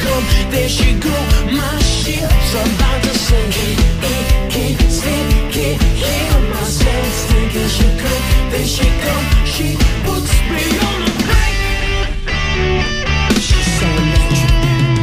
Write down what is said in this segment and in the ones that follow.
come, there she go. My ship's about to sink. Can't stand, can't hear myself thinking. She come, there she come. She puts me on a break. She's so electric.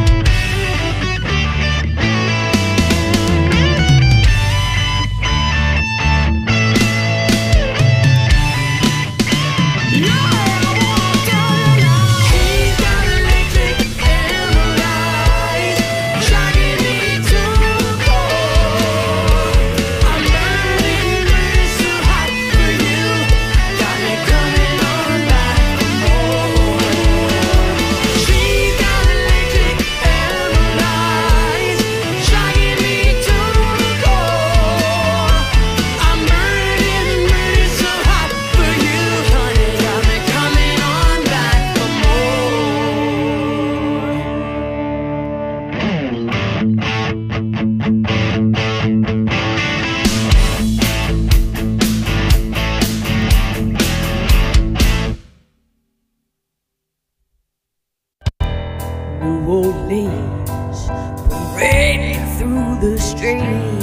New Orleans, parading through the streets.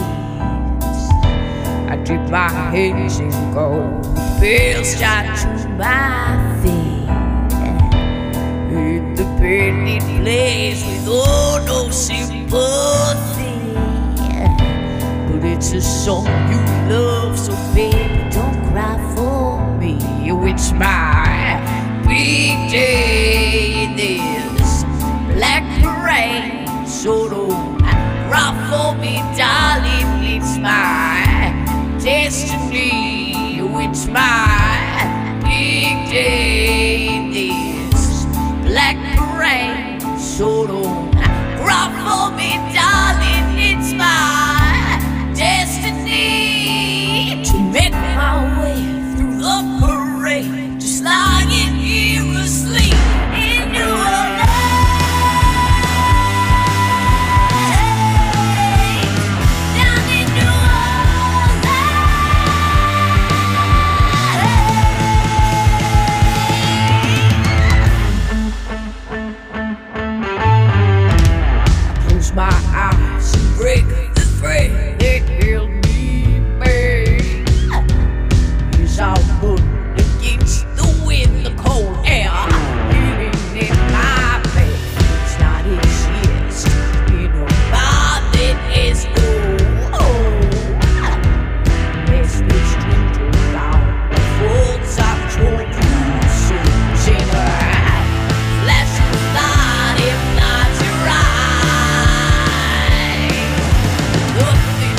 I dip my hands in gold, bells shot to my feet. In the pendant place with no sympathy. But it's a song you love, so baby, don't cry for me. It's my big day in this black parade, so don't cry for me, darling. It's my destiny. It's my big day in this black parade, so don't cry for me, darling. It's my destiny to make my way through the parade, just lying here asleep in New Orleans. My eyes and break the thread that held me back. As I put against the wind, the cold air hitting in my back. It's not exist in a vibe that is let's be straight down the faults I've told you since in a flash of light, if not your eyes. Look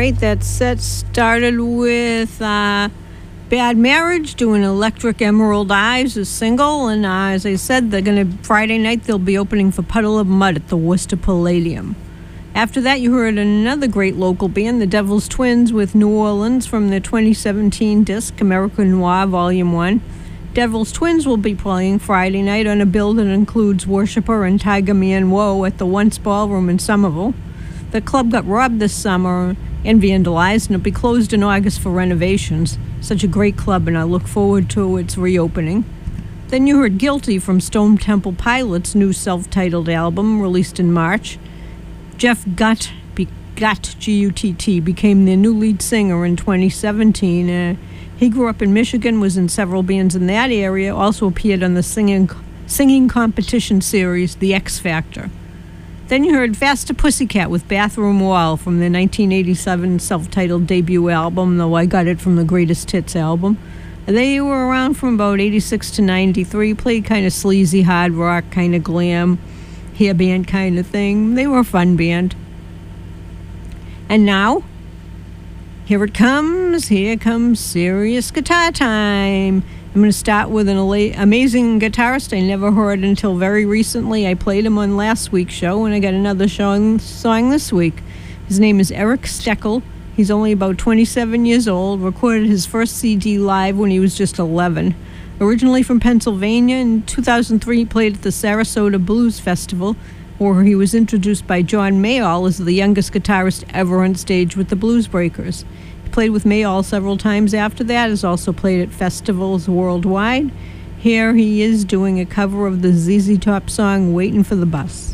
right, that set started with Bad Marriage doing Electric Emerald Eyes, a single. And as I said, Friday night they'll be opening for Puddle of Mudd at the Worcester Palladium. After that, you heard another great local band, the Devil's Twins with New Orleans from their 2017 disc, American Noir Volume 1. Devil's Twins will be playing Friday night on a bill that includes Worshipper and Tiger Man Woe at the Once Ballroom in Somerville. The club got robbed this summer and vandalized, and it'll be closed in August for renovations. Such a great club, and I look forward to its reopening. Then you heard Guilty from Stone Temple Pilots' new self-titled album, released in March. Jeff Gutt, G-U-T-T, became their new lead singer in 2017. He grew up in Michigan, was in several bands in that area, also appeared on the singing competition series, The X Factor. Then you heard Faster Pussycat with Bathroom Wall from their 1987 self-titled debut album, though I got it from the Greatest Hits album. They were around from about 86 to 93, played kind of sleazy hard rock, kind of glam, hair band kind of thing. They were a fun band. And now, here comes serious guitar time. I'm going to start with an amazing guitarist I never heard until very recently. I played him on last week's show, and I got another song this week. His name is Eric Steckel. He's only about 27 years old, recorded his first CD live when he was just 11. Originally from Pennsylvania, in 2003 he played at the Sarasota Blues Festival, where he was introduced by John Mayall as the youngest guitarist ever on stage with the Blues Breakers. He played with Mayall several times after that, has also played at festivals worldwide. Here he is doing a cover of the ZZ Top song, Waiting for the Bus.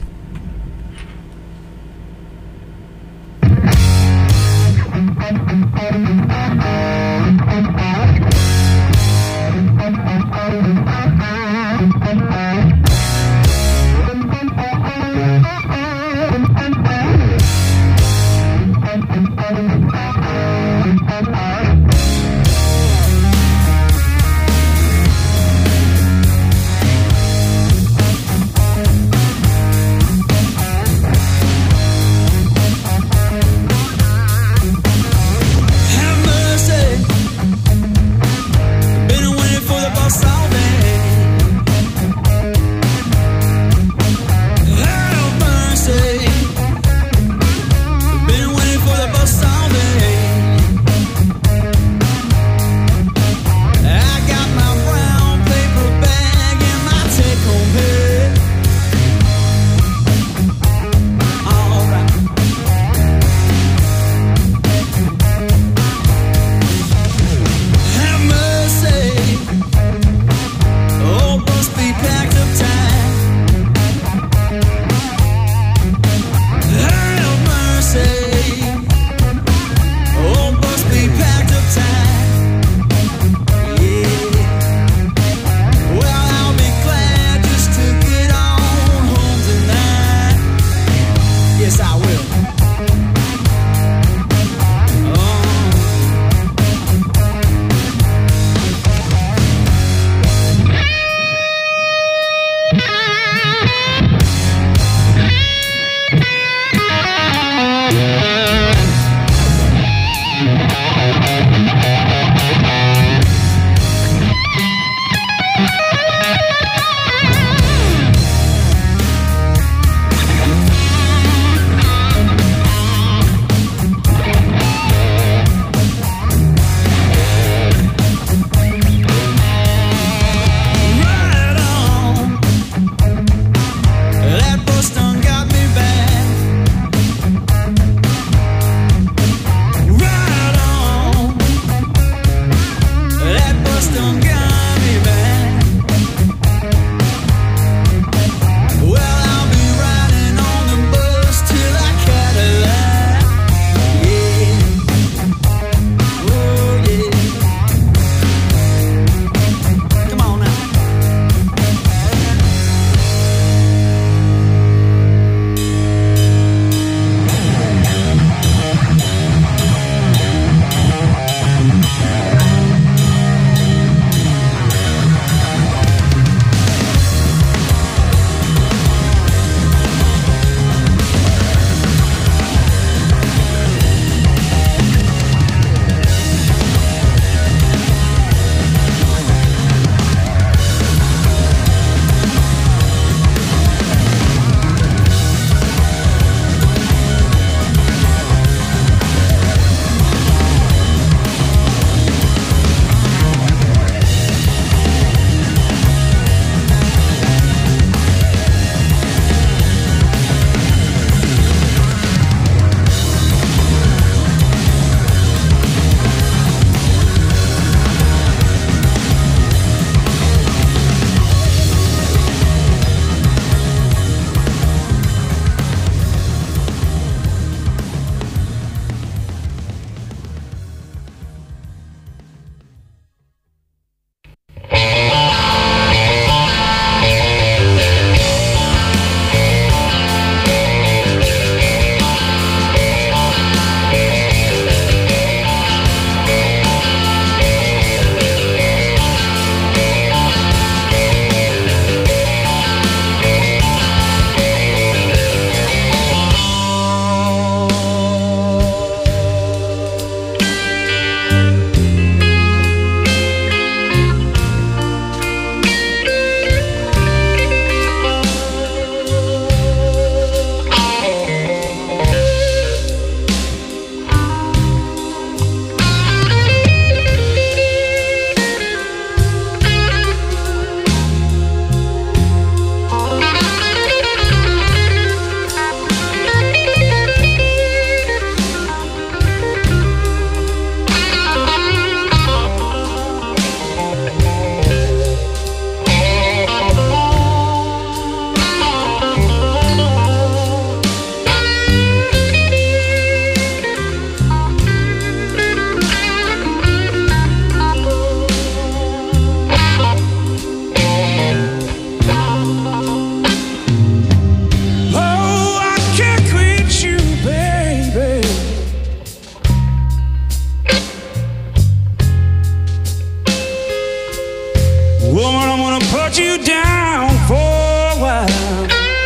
Woman, I'm gonna put you down for a while.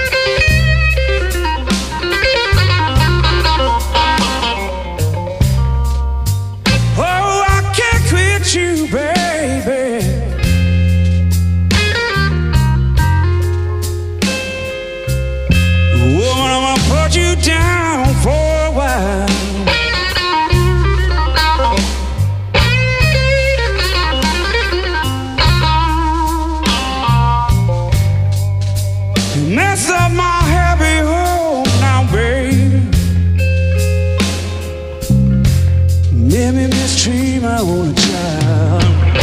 Oh, I can't quit you, baby. Woman, I'm gonna put you down for a while. You messed up my happy home now, baby. Made me mistreat my only child.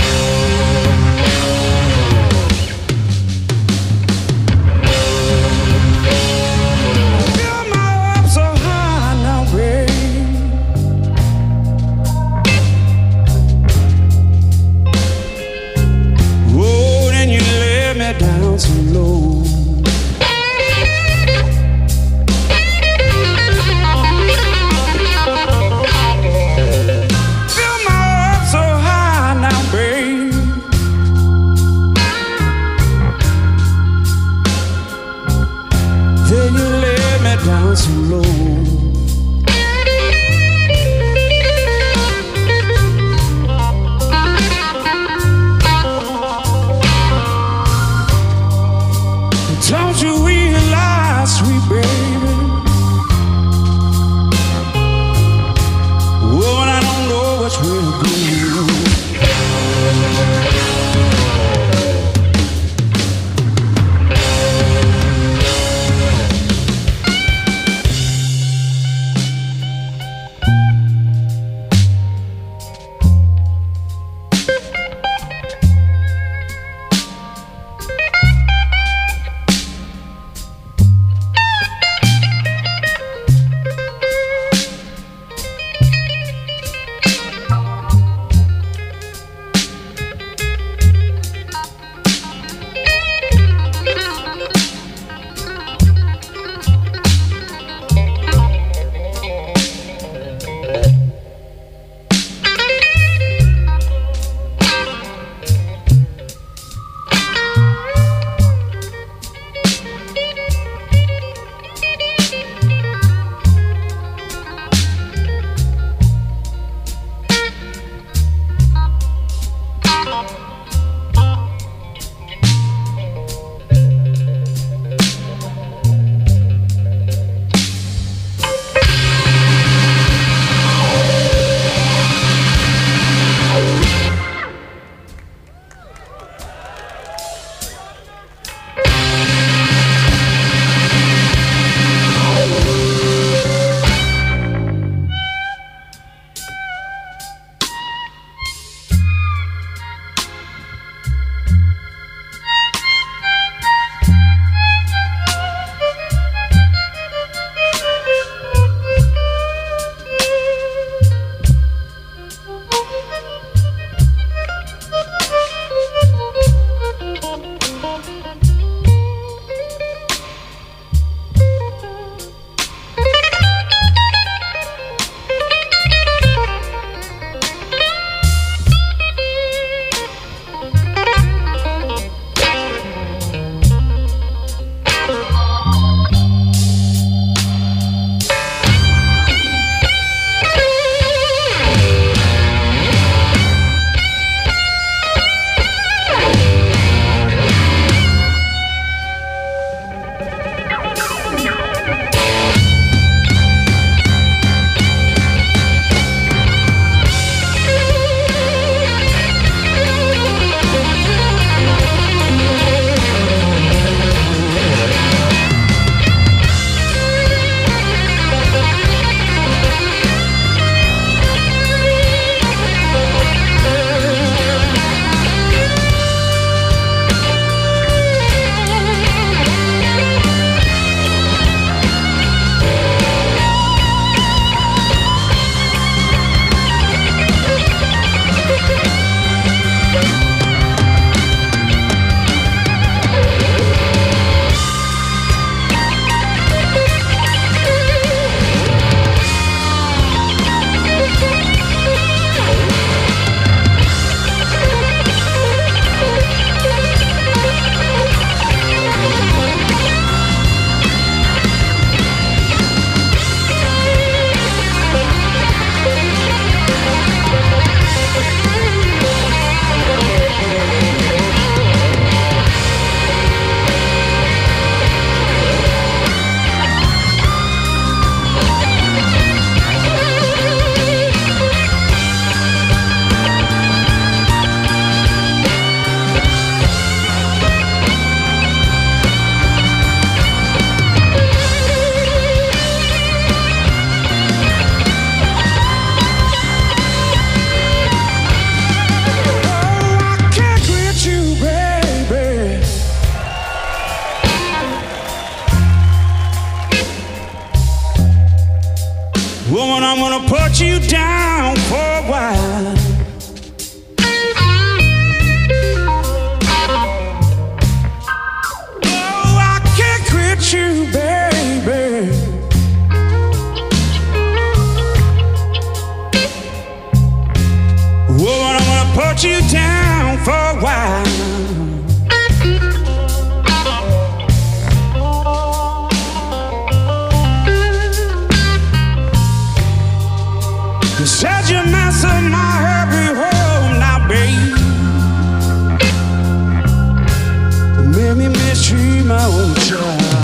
Fill my up so high now, baby. Oh, then you let me down so low. Fill my up so high now, baby. Then you let me down so low. Turn put you down for a while. Oh, I can't quit you, baby. Woman, I'm gonna put you down for a while. You said you mess up my happy home now, babe. Made me mistreat my own child.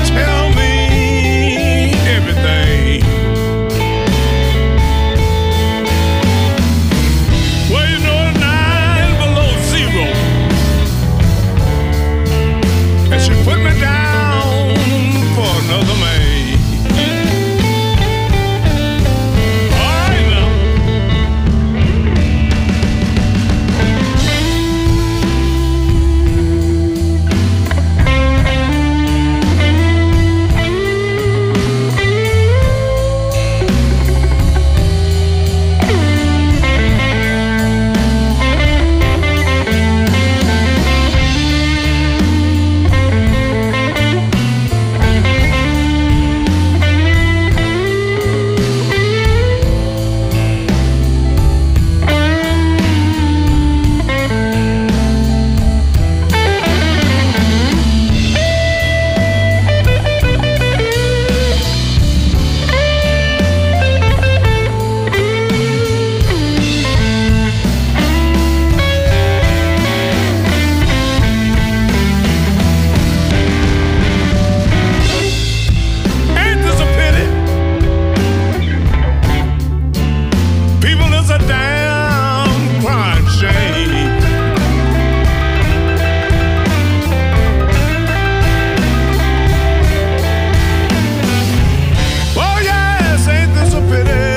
tell me everything. Well, you know, 9 below zero, and she put me down for another man. All right now. Ain't this a pity? People, it's a damn crying shame. Oh yes, ain't this a pity?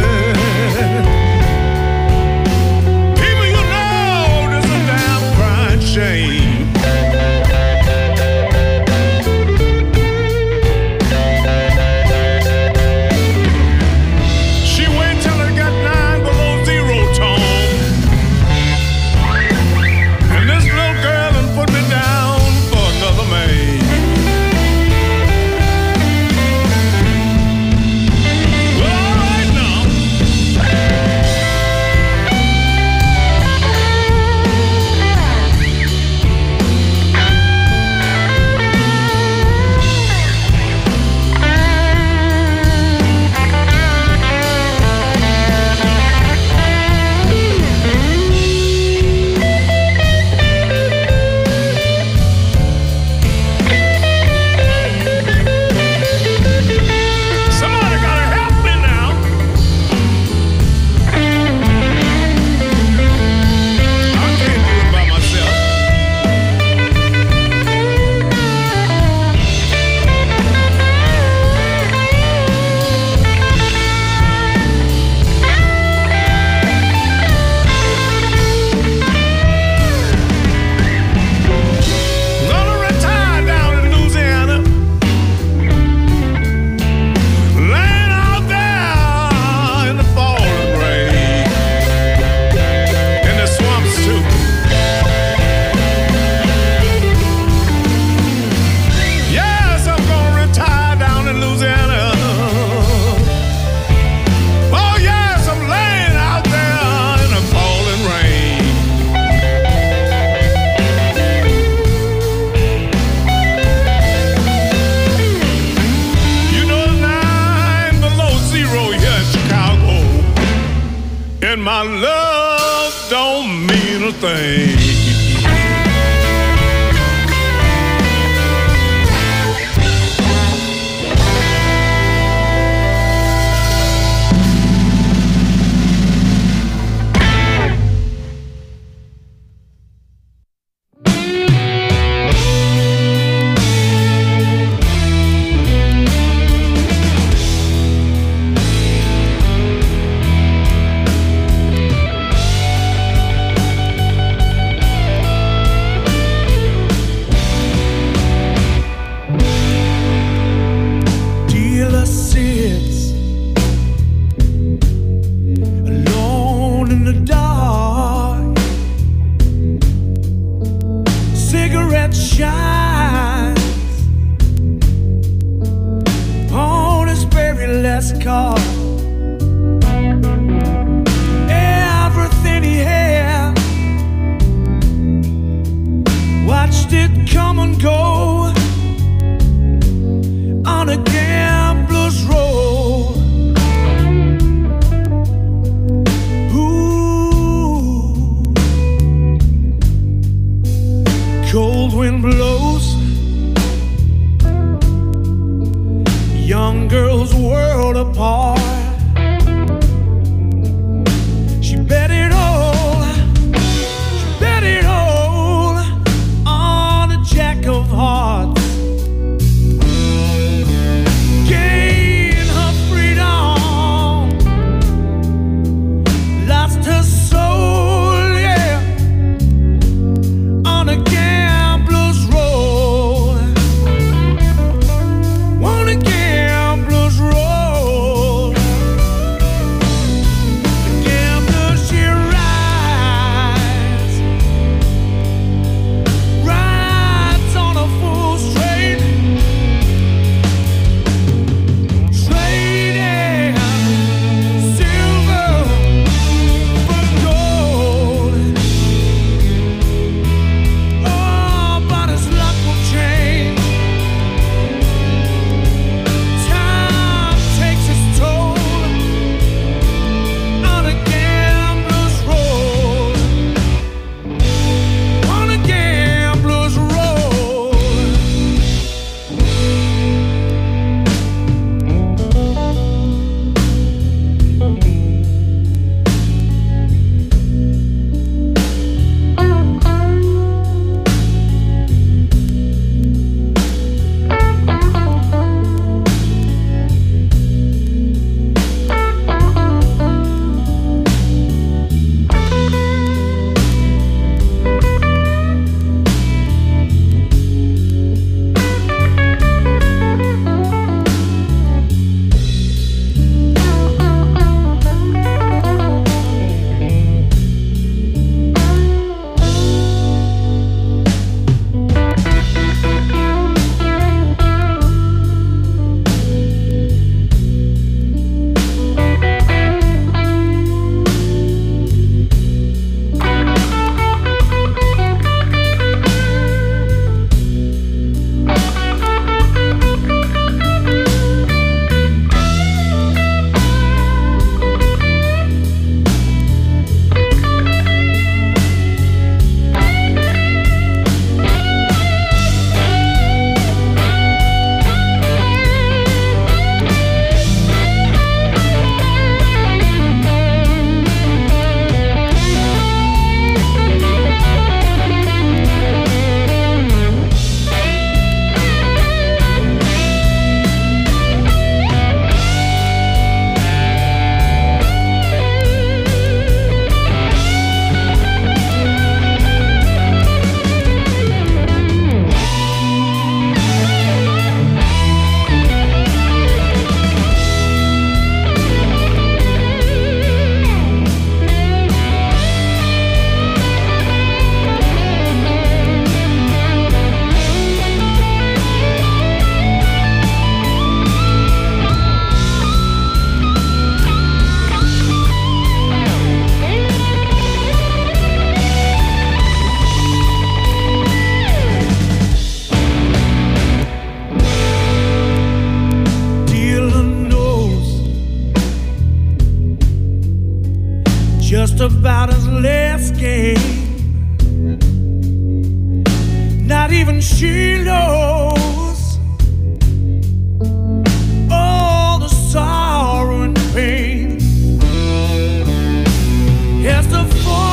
People, you know this a damn crying shame. She wait till it got 9 below zero, Tom. And this little girl done put me down for another man. Well, all right now. Somebody gotta help me now. I can't do it by myself. Gonna retire down in Louisiana, laying out there in the falling rain, in the swamps too. Yes, I'm gonna retire down in Louisiana. Oh yes, I'm laying out there in the falling rain. You know, 9 below zero here in Chicago, and my love don't mean a thing. young girl's world apart. She bet it all, on a jack of hearts. Gained her freedom, lost her soul, yeah, on a gambler's road. On a gambler's road. The gambler, she rides on a full straight, trading silver for gold. Oh, but his luck will change. Time takes its toll on a gambler's road. On a gambler's road. Dealer knows just about his last game. Not even she knows all the sorrow and pain. As the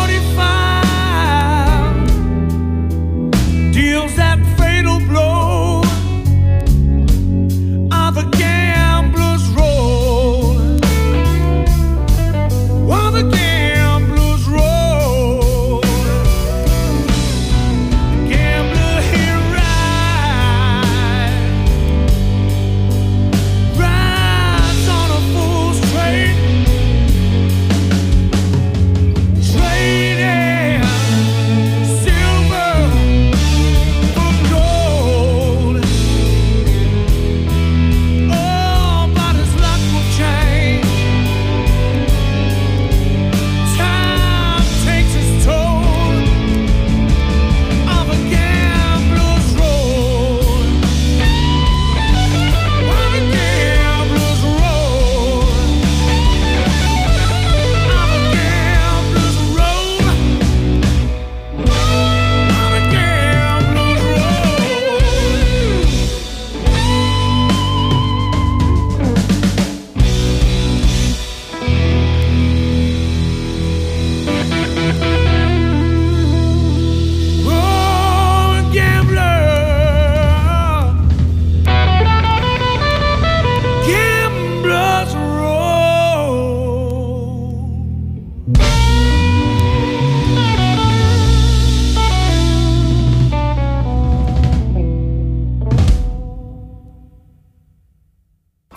45 deals that fatal blow on the gambler's road. On the gambler's road. The gambler, he rides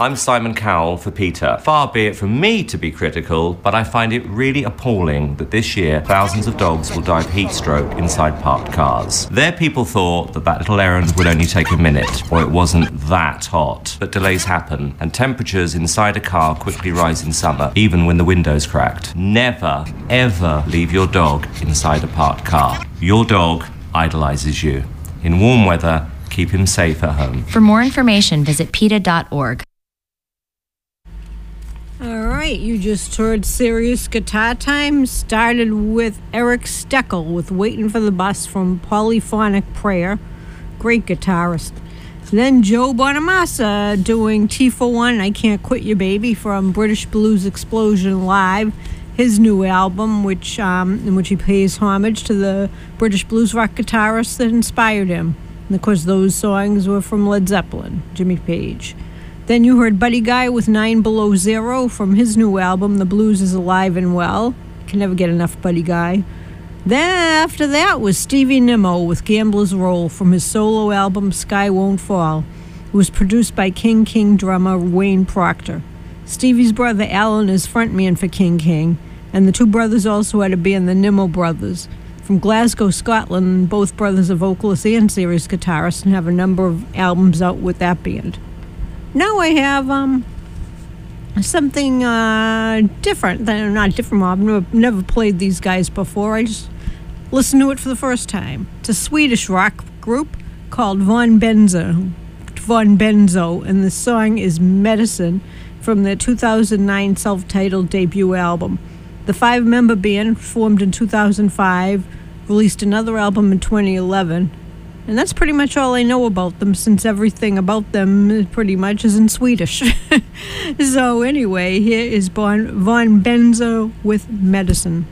I'm Simon Cowell for PETA. Far be it from me to be critical, but I find it really appalling that this year thousands of dogs will die of heat stroke inside parked cars. Their people thought that little errand would only take a minute, or it wasn't that hot. But delays happen, and temperatures inside a car quickly rise in summer, even when the window's cracked. Never, ever leave your dog inside a parked car. Your dog idolizes you. In warm weather, keep him safe at home. For more information, visit PETA.org. All right, you just heard Serious Guitar Time. Started with Eric Steckel with Waiting for the Bus from Polyphonic Prayer. Great guitarist. Then Joe Bonamassa doing T for One, I Can't Quit You Baby from British Blues Explosion Live, his new album, in which he pays homage to the British blues rock guitarists that inspired him. And of course, those songs were from Led Zeppelin, Jimmy Page. Then you heard Buddy Guy with 9 Below Zero from his new album, The Blues is Alive and Well. Can never get enough Buddy Guy. Then after that was Stevie Nimmo with Gambler's Roll from his solo album, Sky Won't Fall. It was produced by King King drummer Wayne Proctor. Stevie's brother Alan is frontman for King King, and the two brothers also had a band, the Nimmo Brothers. From Glasgow, Scotland, both brothers are vocalists and serious guitarists and have a number of albums out with that band. Now I have something different. Not different. I've never played these guys before. I just listened to it for the first time. It's a Swedish rock group called Von Benzo, and the song is Medicine from their 2009 self-titled debut album. The 5-member band, formed in 2005, released another album in 2011. And that's pretty much all I know about them, since everything about them pretty much is in Swedish. So anyway, here is Von Benzo with Medicine.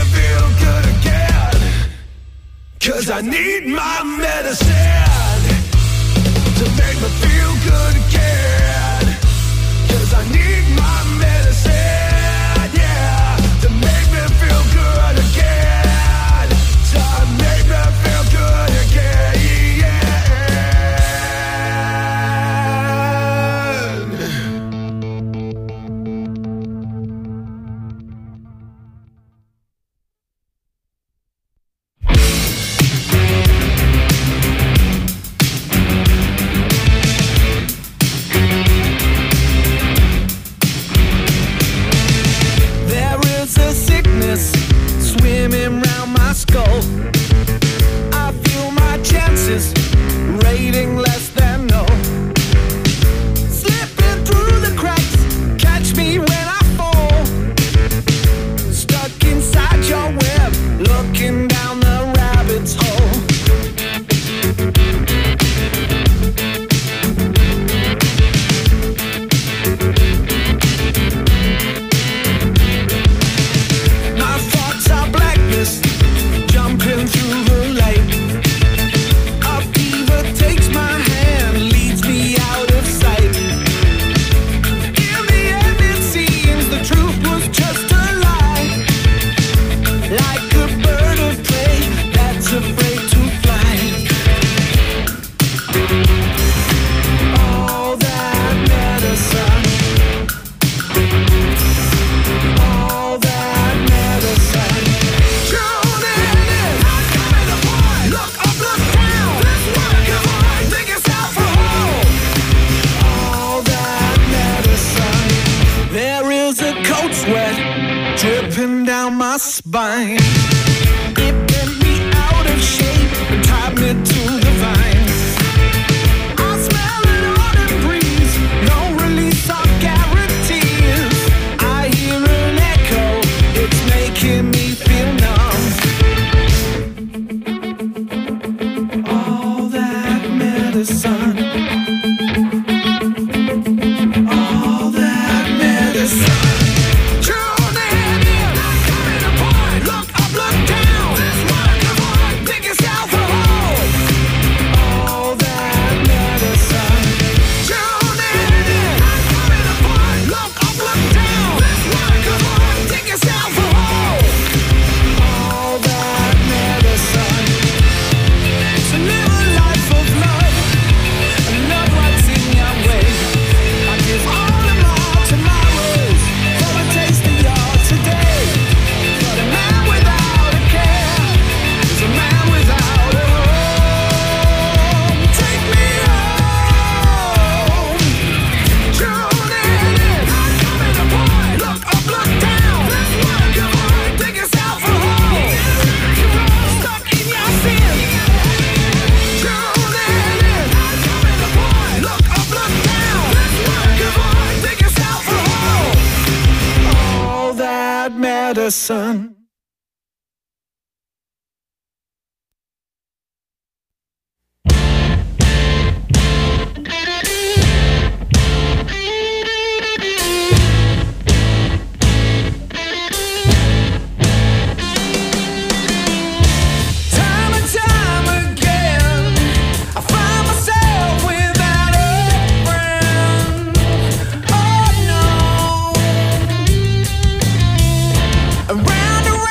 I need my medicine. to make me feel good again. 'Cause I need my medicine, yeah, to make me feel good again. To make me feel good again, yeah. There is a sickness swimming round my skull. I feel my chances rating less than no. Slipping through the cracks, catch me when I fall. Stuck inside your web, looking down the rabbit's hole. My thoughts are blackness, jumping through the light. A fever takes my hand, leads me out of sight. In the end it seems the truth was just a lie. Like a bird of prey that's afraid to fly. All that medicine, all that medicine. Tuning in, not coming to point. Look up, look down. This work of art, dig yourself a hole. All that medicine. There is a cold sweat dripping down my spine. It bent me out of shape and tied me to the vines. I smell an autumn breeze, no release of guarantees. I hear an echo, it's making me feel numb. All that medicine, all that medicine. Tuning in, not coming to point. Look up, look down. This work of art, dig yourself a hole. All that medicine. Tuning in, not coming to point. Look up, look down. This work of art, dig yourself a hole. All that medicine. To live a life of love, and love what's in your way. I give all of my tomorrows for a taste of your today. But a man without a care is a man without a home. Take me home. Tuning in, not coming to point. Look up, look down. This work of art, dig yourself a hole. Stuck in your sin. Tuning in, not coming to point. Look up, look down. This work of art, dig yourself a hole. All that medicine. Time and time again, I find myself without a friend. Oh no. Around and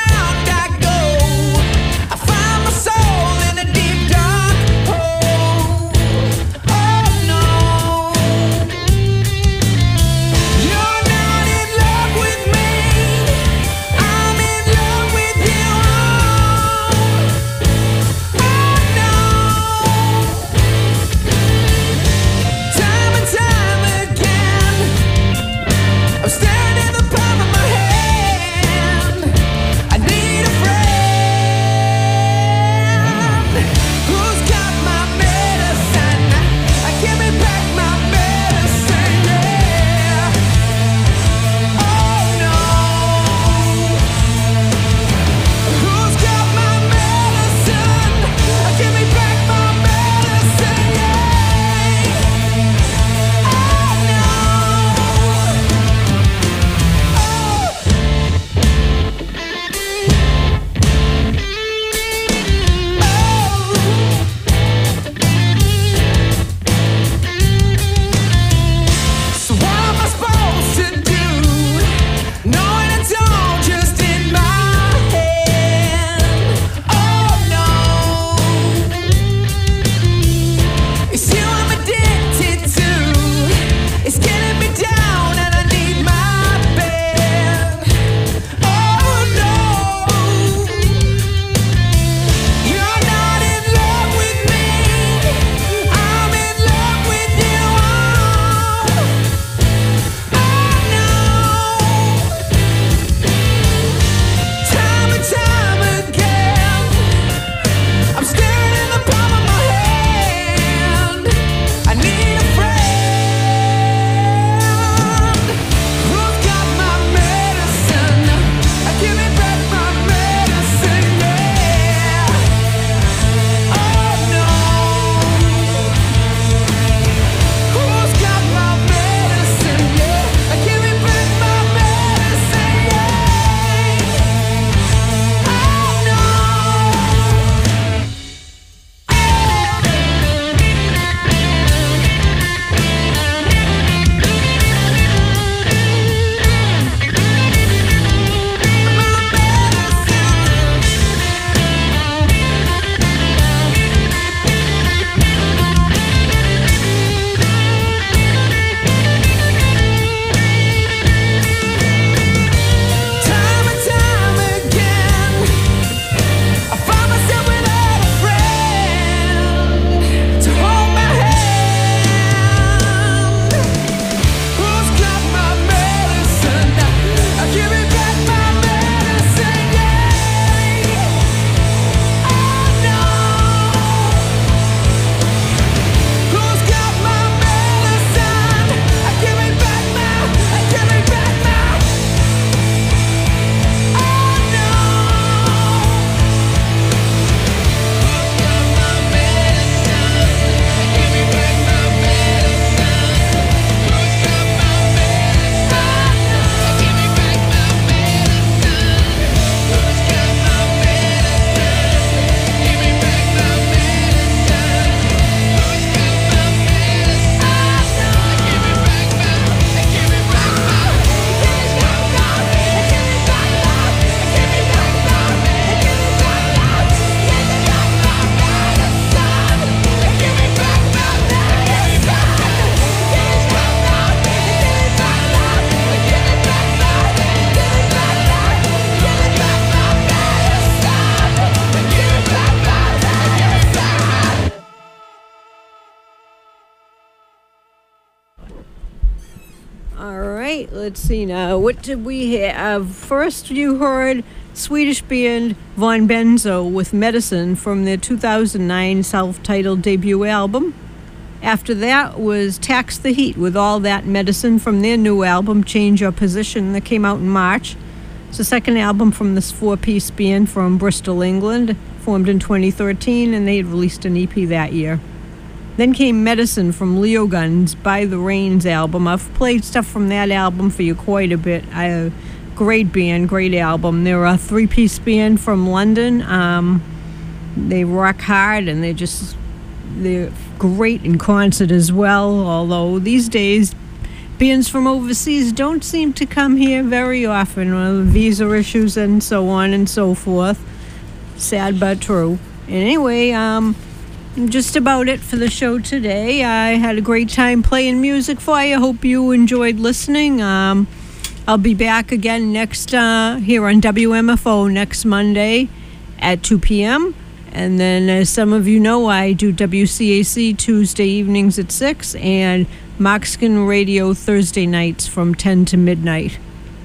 All right, let's see now. What did we have? First, you heard Swedish band Von Benzo with Medicine from their 2009 self-titled debut album. After that was Tax the Heat with All That Medicine from their new album, Change Your Position, that came out in March. It's the second album from this four-piece band from Bristol, England, formed in 2013, and they had released an EP that year. Then came Medicine from Leo Guns, By the Rains album. I've played stuff from that album for you quite a bit. Great band, great album. They're a three-piece band from London. They rock hard, and they're great in concert as well, although these days bands from overseas don't seem to come here very often with visa issues and so on and so forth. Sad but true. Anyway, just about it for the show today. I had a great time playing music for you. Hope you enjoyed listening. I'll be back again next here on WMFO next Monday at 2 p.m. And then, as some of you know, I do WCAC Tuesday evenings at 6 and Moxkin Radio Thursday nights from 10 to midnight.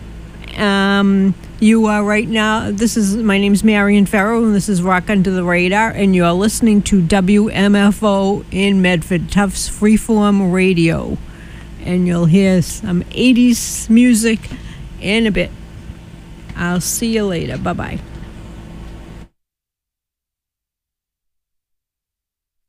You are right now, my name's Marion Farrow, and this is Rock Under the Radar, and you are listening to WMFO in Medford, Tufts Freeform Radio. And you'll hear some 80s music in a bit. I'll see you later. Bye-bye.